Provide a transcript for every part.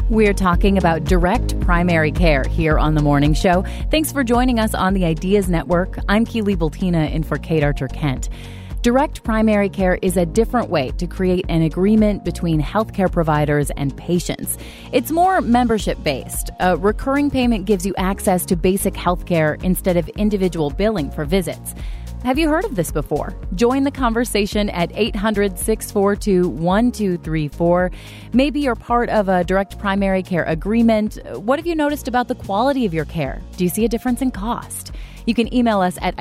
We're talking about direct primary care here on The Morning Show. Thanks for joining us on the Ideas Network. I'm Keely Bultina in for Kate Archer-Kent. Direct primary care is a different way to create an agreement between healthcare providers and patients. It's more membership-based. A recurring payment gives you access to basic healthcare instead of individual billing for visits. Have you heard of this before? Join the conversation at 800-642-1234. Maybe you're part of a direct primary care agreement. What have you noticed about the quality of your care? Do you see a difference in cost? You can email us at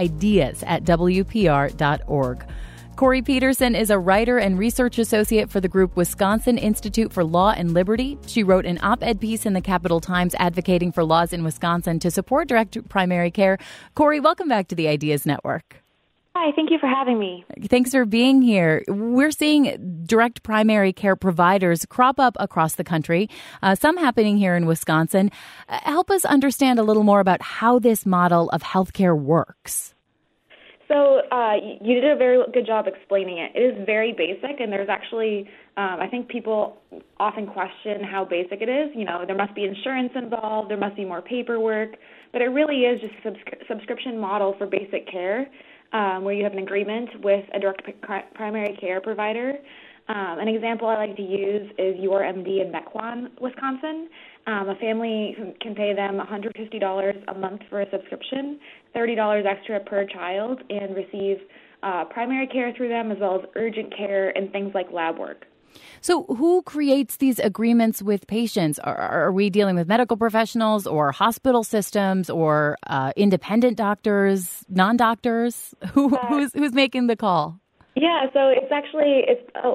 ideas@wpr.org. Corey Peterson is a writer and research associate for the group Wisconsin Institute for Law and Liberty. She wrote an op-ed piece in the Capital Times advocating for laws in Wisconsin to support direct primary care. Corey, welcome back to the Ideas Network. Hi, thank you for having me. Thanks for being here. We're seeing direct primary care providers crop up across the country, some happening here in Wisconsin. Help us understand a little more about how this model of healthcare works. So you did a very good job explaining it. It is very basic, and there's actually, I think people often question how basic it is. You know, there must be insurance involved, there must be more paperwork, but it really is just a subscription model for basic care. Where you have an agreement with a direct primary care provider. An example I like to use is URMD in Mequon, Wisconsin. A family can pay them $150 a month for a subscription, $30 extra per child, and receive primary care through them as well as urgent care and things like lab work. So who creates these agreements with patients? Are we dealing with medical professionals or hospital systems or independent doctors, non-doctors? Who's making the call? Yeah, so it's actually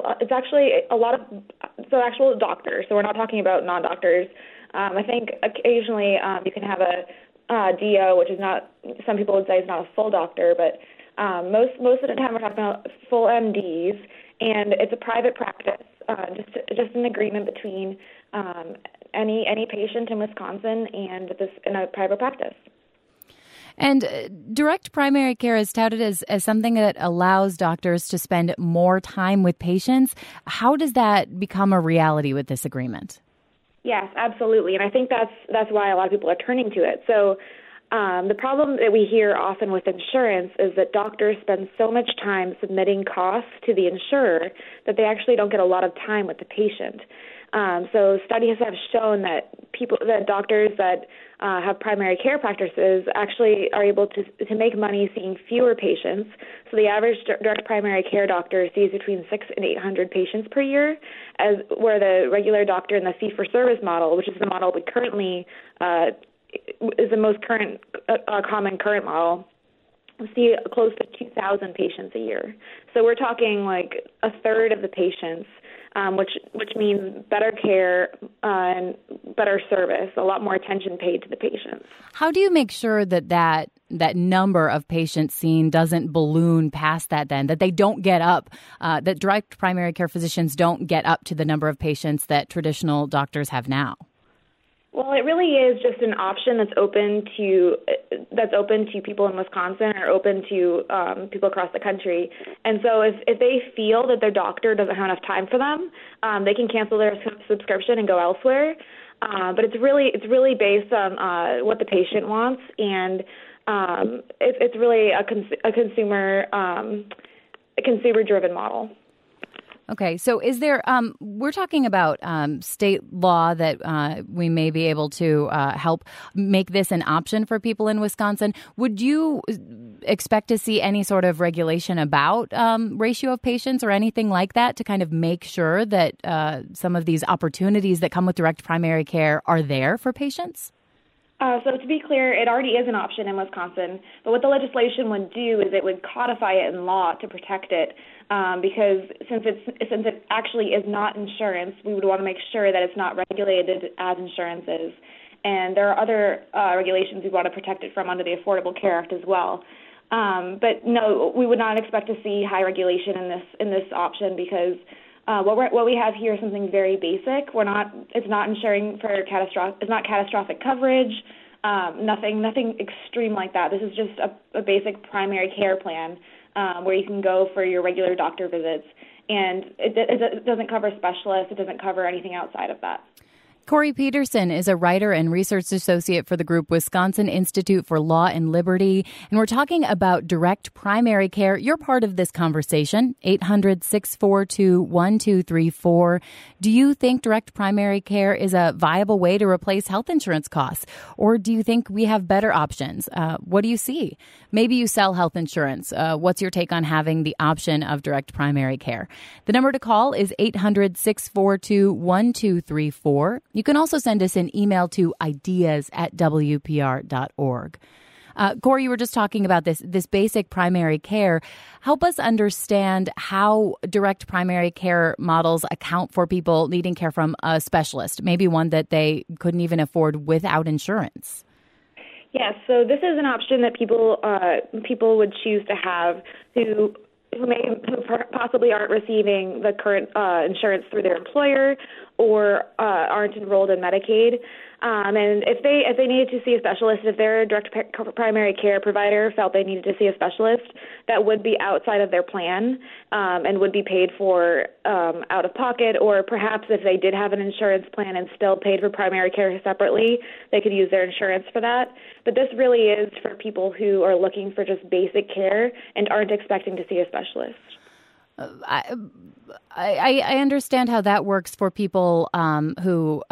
a lot of actual doctors. So we're not talking about non-doctors. I think occasionally you can have a DO, which is not, some people would say is not a full doctor, but most of the time we're talking about full MDs, and it's a private practice. Just an agreement between any patient in Wisconsin and in a private practice. And direct primary care is touted as something that allows doctors to spend more time with patients. How does that become a reality with this agreement? Yes, absolutely. And I think that's why a lot of people are turning to it. So the problem that we hear often with insurance is that doctors spend so much time submitting costs to the insurer that they actually don't get a lot of time with the patient. So studies have shown that doctors that have primary care practices actually are able to make money seeing fewer patients. So the average direct primary care doctor sees between 600 and 800 patients per year, where the regular doctor in the fee-for-service model, which is the model we currently is the most common current model, see close to 2,000 patients a year. So we're talking like a third of the patients, which means better care and better service, a lot more attention paid to the patients. How do you make sure that number of patients seen doesn't balloon past that then, that they don't get up, that direct primary care physicians don't get up to the number of patients that traditional doctors have now? Well, it really is just an option that's open to people in Wisconsin or open to people across the country. And so if they feel that their doctor doesn't have enough time for them, they can cancel their subscription and go elsewhere. But it's really based on what the patient wants, and it's really a consumer-driven model. Okay, so is there, we're talking about state law that we may be able to help make this an option for people in Wisconsin. Would you expect to see any sort of regulation about ratio of patients or anything like that to kind of make sure that some of these opportunities that come with direct primary care are there for patients? So to be clear, it already is an option in Wisconsin, but what the legislation would do is it would codify it in law to protect it, because since it actually is not insurance, we would want to make sure that it's not regulated as insurance is. And there are other regulations we want to protect it from under the Affordable Care Act as well. But no, we would not expect to see high regulation in this option because what we have here is something very basic. It's not insuring for catastrophic coverage. Nothing extreme like that. This is just a basic primary care plan where you can go for your regular doctor visits, and it doesn't cover specialists. It doesn't cover anything outside of that. Corey Peterson is a writer and research associate for the group Wisconsin Institute for Law and Liberty, and we're talking about direct primary care. You're part of this conversation, 800-642-1234. Do you think direct primary care is a viable way to replace health insurance costs, or do you think we have better options? What do you see? Maybe you sell health insurance. What's your take on having the option of direct primary care? The number to call is 800-642-1234. You can also send us an email to ideas@wpr.org. Corey, you were just talking about this basic primary care. Help us understand how direct primary care models account for people needing care from a specialist, maybe one that they couldn't even afford without insurance. Yes, so this is an option that people would choose to have who possibly aren't receiving the current insurance through their employer or aren't enrolled in Medicaid. And if they needed to see a specialist, if their direct primary care provider felt they needed to see a specialist, that would be outside of their plan and would be paid for out of pocket, or perhaps if they did have an insurance plan and still paid for primary care separately, they could use their insurance for that. But this really is for people who are looking for just basic care and aren't expecting to see a specialist. I understand how that works for people who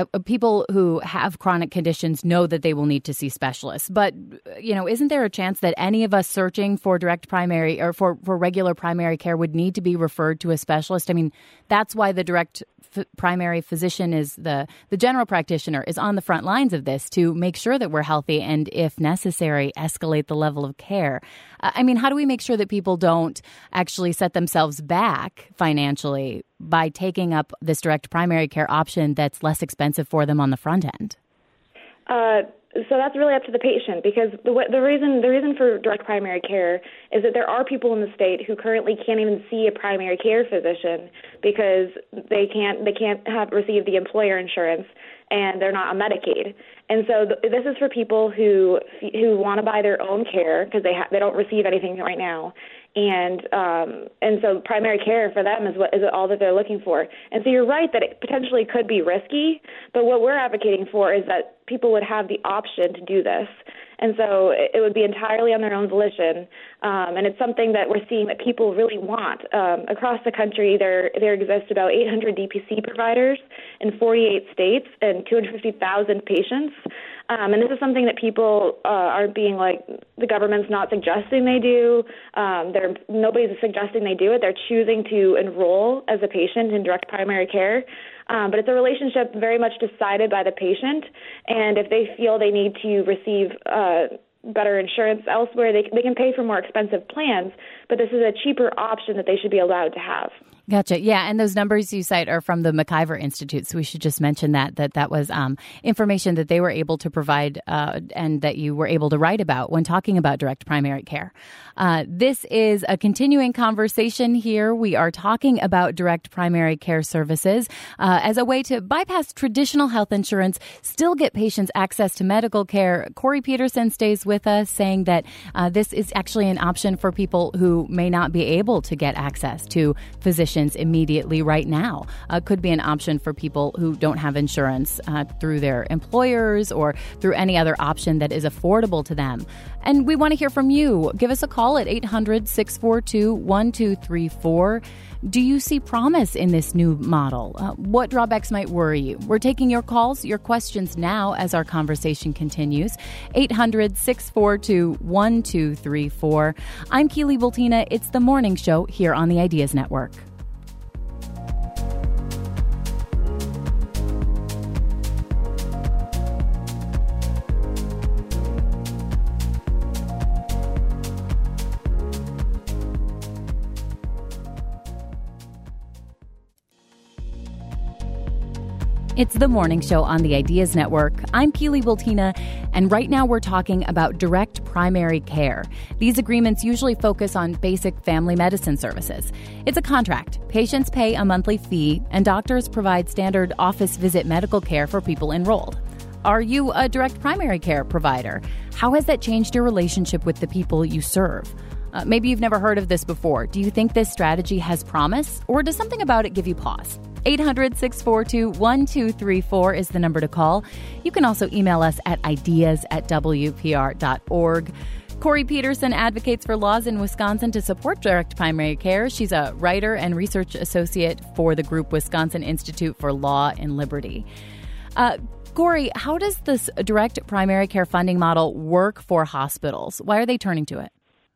have chronic conditions know that they will need to see specialists. But, isn't there a chance that any of us searching for direct primary or for regular primary care would need to be referred to a specialist? I mean, that's why the direct primary physician is the general practitioner is on the front lines of this to make sure that we're healthy and, if necessary, escalate the level of care. How do we make sure that people don't actually set themselves back financially by taking up this direct primary care option that's less expensive for them on the front end? So that's really up to the patient, because the reason for direct primary care is that there are people in the state who currently can't even see a primary care physician because they can't receive the employer insurance and they're not on Medicaid. And so this is for people who want to buy their own care because they don't receive anything right now. And so primary care for them is all that they're looking for. And so you're right that it potentially could be risky, but what we're advocating for is that people would have the option to do this. And so it would be entirely on their own volition, and it's something that we're seeing that people really want. Across the country, there exist about 800 DPC providers in 48 states and 250,000 patients. And this is something that people aren't being the government's not suggesting they do. Nobody's suggesting they do it. They're choosing to enroll as a patient in direct primary care. But it's a relationship very much decided by the patient. And if they feel they need to receive better insurance elsewhere, they can pay for more expensive plans. But this is a cheaper option that they should be allowed to have. Gotcha. Yeah, and those numbers you cite are from the McIver Institute, so we should just mention that was information that they were able to provide and that you were able to write about when talking about direct primary care. This is a continuing conversation here. We are talking about direct primary care services as a way to bypass traditional health insurance, still get patients access to medical care. Corey Peterson stays with us, saying that this is actually an option for people who may not be able to get access to physicians immediately right now. Could be an option for people who don't have insurance through their employers or through any other option that is affordable to them. And we want to hear from you. Give us a call at 800-642-1234. Do you see promise in this new model? What drawbacks might worry you? We're taking your calls, your questions now as our conversation continues. 800-642-1234. I'm Keely Bultina. It's the morning show here on the Ideas Network. It's the morning show on the Ideas Network. I'm Keely Bultina, and right now we're talking about direct primary care. These agreements usually focus on basic family medicine services. It's a contract. Patients pay a monthly fee, and doctors provide standard office visit medical care for people enrolled. Are you a direct primary care provider? How has that changed your relationship with the people you serve? Maybe you've never heard of this before. Do you think this strategy has promise, or does something about it give you pause? 800-642-1234 is the number to call. You can also email us at ideas@wpr.org. Corey Peterson advocates for laws in Wisconsin to support direct primary care. She's a writer and research associate for the group Wisconsin Institute for Law and Liberty. Corey, how does this direct primary care funding model work for hospitals? Why are they turning to it?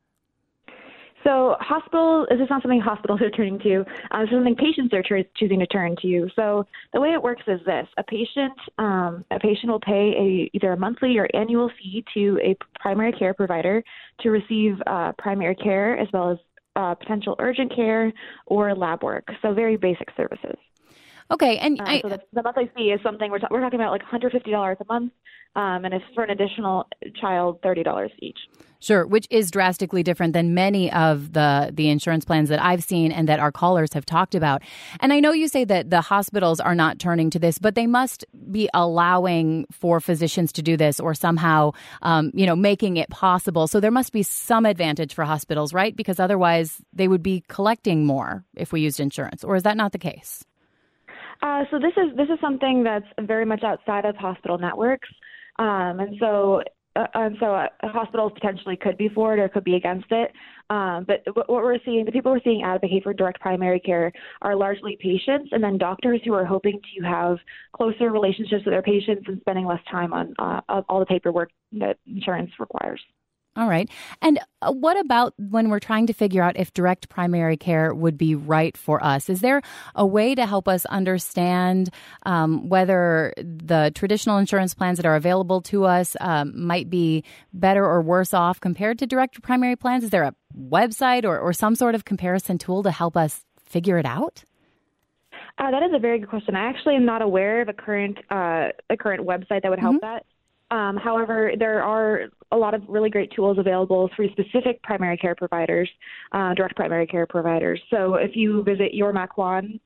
So this is not something hospitals are turning to. It's something patients are choosing to turn to. So the way it works is this. A patient will pay either a monthly or annual fee to a primary care provider to receive primary care as well as potential urgent care or lab work. So very basic services. Okay. And so the monthly fee is something we're talking about like $150 a month, and it's for an additional child, $30 each. Sure, which is drastically different than many of the insurance plans that I've seen and that our callers have talked about. And I know you say that the hospitals are not turning to this, but they must be allowing for physicians to do this or somehow, making it possible. So there must be some advantage for hospitals, right? Because otherwise they would be collecting more if we used insurance. Or is that not the case? So this is something that's very much outside of hospital networks, and so hospitals potentially could be for it or could be against it. But what we're seeing, the people we're seeing advocate for direct primary care are largely patients, and then doctors who are hoping to have closer relationships with their patients and spending less time on all the paperwork that insurance requires. All right. And what about when we're trying to figure out if direct primary care would be right for us? Is there a way to help us understand whether the traditional insurance plans that are available to us might be better or worse off compared to direct primary plans? Is there a website or some sort of comparison tool to help us figure it out? That is a very good question. I actually am not aware of a current website that would help that. However, there are a lot of really great tools available through specific primary care providers, direct primary care providers. So if you visit Your Mequon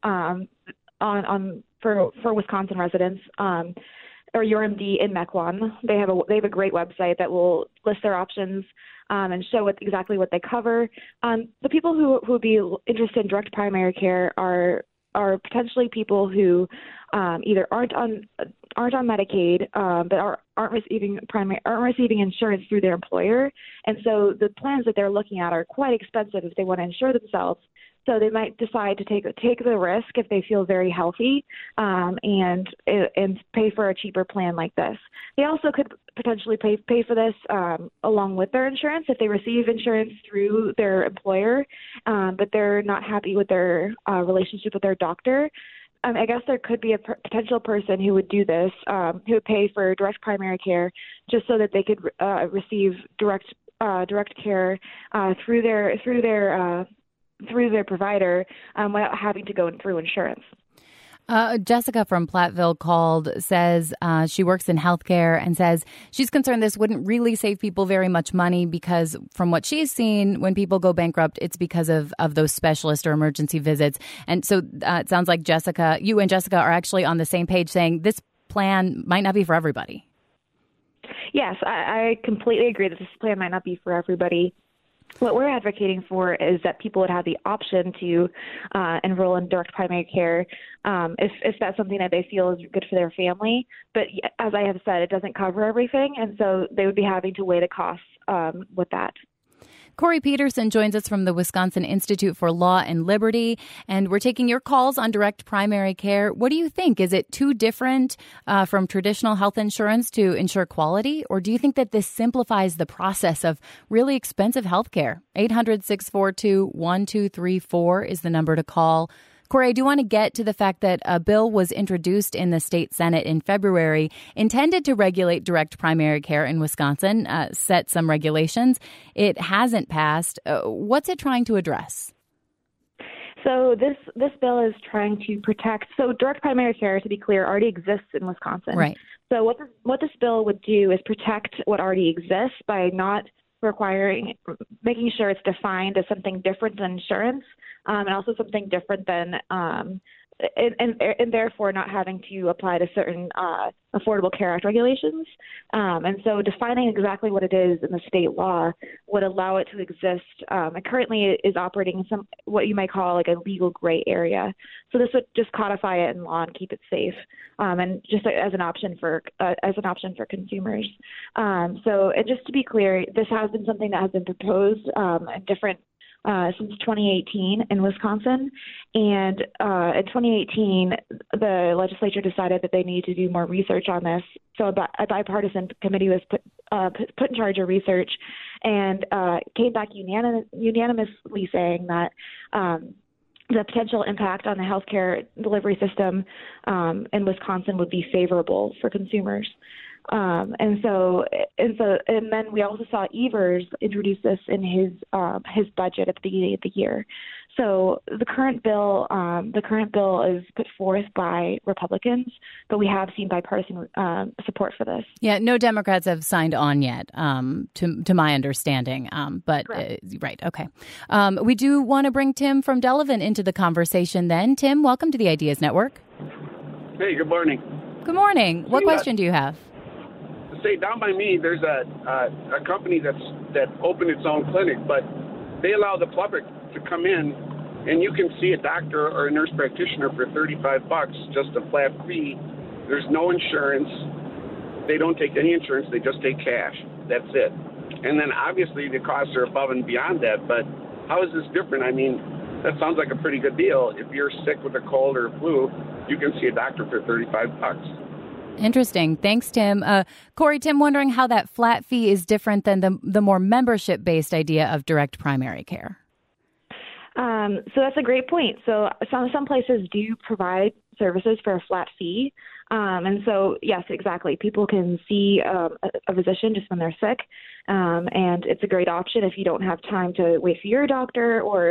for Wisconsin residents, or Your MD in Mequon, they have a great website that will list their options and show exactly what they cover. The people who would be interested in direct primary care are potentially people who either aren't on Medicaid, but aren't receiving insurance through their employer, and so the plans that they're looking at are quite expensive if they want to insure themselves. So they might decide to take the risk if they feel very healthy, and pay for a cheaper plan like this. They also could potentially pay for this along with their insurance if they receive insurance through their employer, but they're not happy with their relationship with their doctor. I guess there could be a potential person who would do this, who would pay for direct primary care just so that they could receive direct care through their provider without having to go through insurance. Jessica from Platteville called, says she works in healthcare and says she's concerned this wouldn't really save people very much money because from what she's seen, when people go bankrupt, it's because of those specialist or emergency visits. And so it sounds like you and Jessica are actually on the same page saying this plan might not be for everybody. Yes, I completely agree that this plan might not be for everybody. What we're advocating for is that people would have the option to enroll in direct primary care if that's something that they feel is good for their family. But as I have said, it doesn't cover everything, and so they would be having to weigh the costs with that. Corey Peterson joins us from the Wisconsin Institute for Law and Liberty, and we're taking your calls on direct primary care. What do you think? Is it too different from traditional health insurance to ensure quality, or do you think that this simplifies the process of really expensive health care? 800-642-1234 is the number to call. Corey, I do want to get to the fact that a bill was introduced in the state Senate in February intended to regulate direct primary care in Wisconsin, set some regulations. It hasn't passed. What's it trying to address? So this bill is trying to protect. So direct primary care, to be clear, already exists in Wisconsin. Right. So what this bill would do is protect what already exists by not making sure it's defined as something different than insurance, and also something different than and therefore not having to apply to certain Affordable Care Act regulations. And so defining exactly what it is in the state law would allow it to exist. It currently is operating in some what you might call like a legal gray area. So this would just codify it in law and keep it safe, and just as an option for consumers. So and just to be clear, this has been something that has been proposed in different since 2018 in Wisconsin. And in 2018, the legislature decided that they needed to do more research on this. So a bipartisan committee was put in charge of research and came back unanimously saying that the potential impact on the healthcare delivery system in Wisconsin would be favorable for consumers. And then we also saw Evers introduce this in his budget at the beginning of the year. So the current bill is put forth by Republicans, but we have seen bipartisan support for this. Yeah, no Democrats have signed on yet, to my understanding. Right, okay. We do want to bring Tim from Delavan into the conversation. Then, Tim, welcome to the Ideas Network. Hey, good morning. Good morning. What question do you have? Say down by me, there's a company that opened its own clinic, but they allow the public to come in, and you can see a doctor or a nurse practitioner for $35, just a flat fee. There's no insurance. They don't take any insurance. They just take cash. That's it. And then obviously the costs are above and beyond that. But how is this different? I mean, that sounds like a pretty good deal. If you're sick with a cold or a flu, you can see a doctor for $35. Interesting. Thanks, Tim. Corey, Tim wondering how that flat fee is different than the more membership-based idea of direct primary care. So that's a great point. So some places do provide services for a flat fee. And so, yes, exactly. People can see a physician just when they're sick. And it's a great option if you don't have time to wait for your doctor, or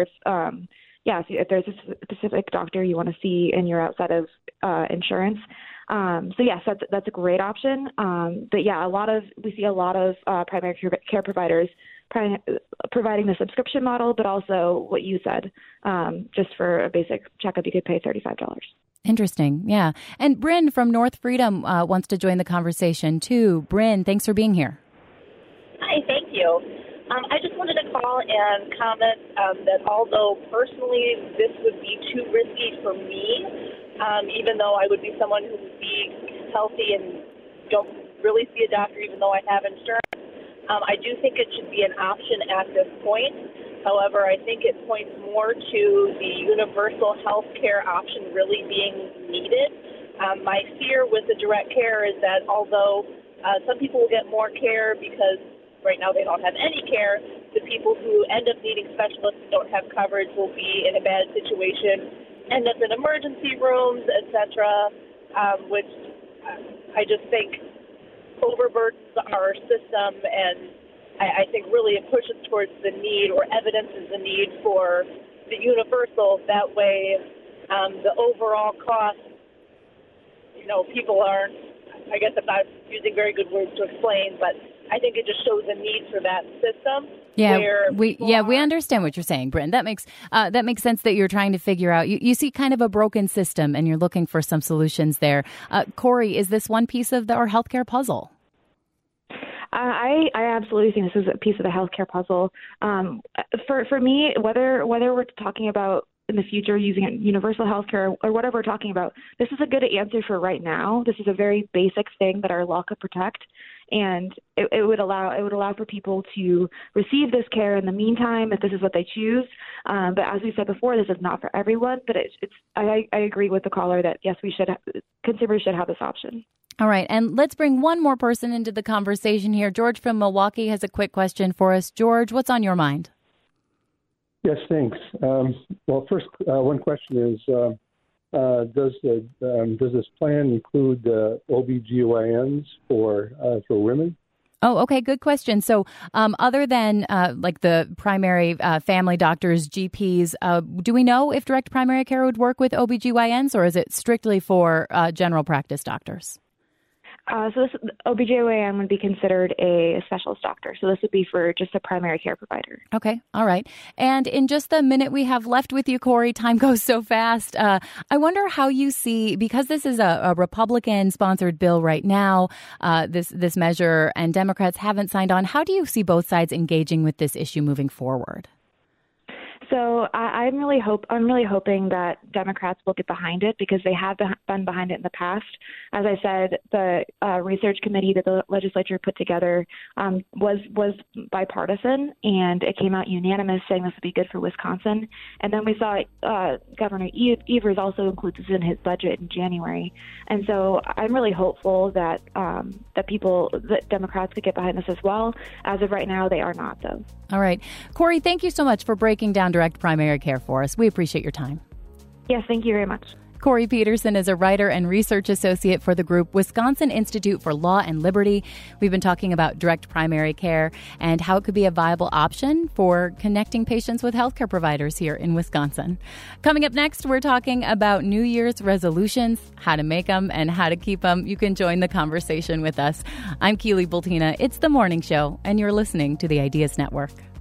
if there's a specific doctor you want to see and you're outside of insurance. So yes, that's a great option. But yeah, we see a lot of primary care providers providing the subscription model, but also what you said, just for a basic checkup, you could pay $35. Interesting. Yeah. And Bryn from North Freedom wants to join the conversation too. Bryn, thanks for being here. Hi, thank you. I just wanted to call and comment that although personally this would be too risky for me, even though I would be someone who would be healthy and don't really see a doctor even though I have insurance, I do think it should be an option at this point. However, I think it points more to the universal health care option really being needed. My fear with the direct care is that although some people will get more care because right now they don't have any care, the people who end up needing specialists and don't have coverage will be in a bad situation, end up in emergency rooms, etc., which I just think overburdens our system, and I think really it pushes towards the need, or evidences the need for the universal. That way, the overall cost, people aren't, I guess I'm not using very good words to explain, but I think it just shows a need for that system. Yeah, we understand what you're saying, Bryn. That makes sense that you're trying to figure out. You see kind of a broken system, and you're looking for some solutions there. Corey, is this one piece of our healthcare puzzle? I absolutely think this is a piece of the healthcare puzzle. For me, whether we're talking about in the future using universal healthcare or whatever we're talking about, this is a good answer for right now. This is a very basic thing that our law could protect, and it would allow for people to receive this care in the meantime if this is what they choose. But as we said before, this is not for everyone. But I agree with the caller that yes, consumers should have this option. All right. And let's bring one more person into the conversation here. George from Milwaukee has a quick question for us. George, what's on your mind? Yes, thanks. Well, first, one question is, does this plan include OBGYNs for women? Oh, okay. Good question. So other than like the primary family doctors, GPs, do we know if direct primary care would work with OBGYNs, or is it strictly for general practice doctors? So this OBGYN would be considered a specialist doctor. So this would be for just a primary care provider. Okay. All right. And in just the minute we have left with you, Corey, time goes so fast. I wonder how you see, because this is a Republican-sponsored bill right now, this measure, and Democrats haven't signed on. How do you see both sides engaging with this issue moving forward? So I'm really hoping that Democrats will get behind it because they have been behind it in the past. As I said, the research committee that the legislature put together was bipartisan, and it came out unanimous saying this would be good for Wisconsin. And then we saw Governor Evers also include this in his budget in January. And so I'm really hopeful that that Democrats could get behind this as well. As of right now, they are not, though. All right. Corey, thank you so much for breaking down direct primary care for us. We appreciate your time. Yes, thank you very much. Corey Peterson is a writer and research associate for the group Wisconsin Institute for Law and Liberty. We've been talking about direct primary care and how it could be a viable option for connecting patients with healthcare providers here in Wisconsin. Coming up next, we're talking about New Year's resolutions, how to make them and how to keep them. You can join the conversation with us. I'm Keely Bultina. It's The Morning Show, and you're listening to the Ideas Network.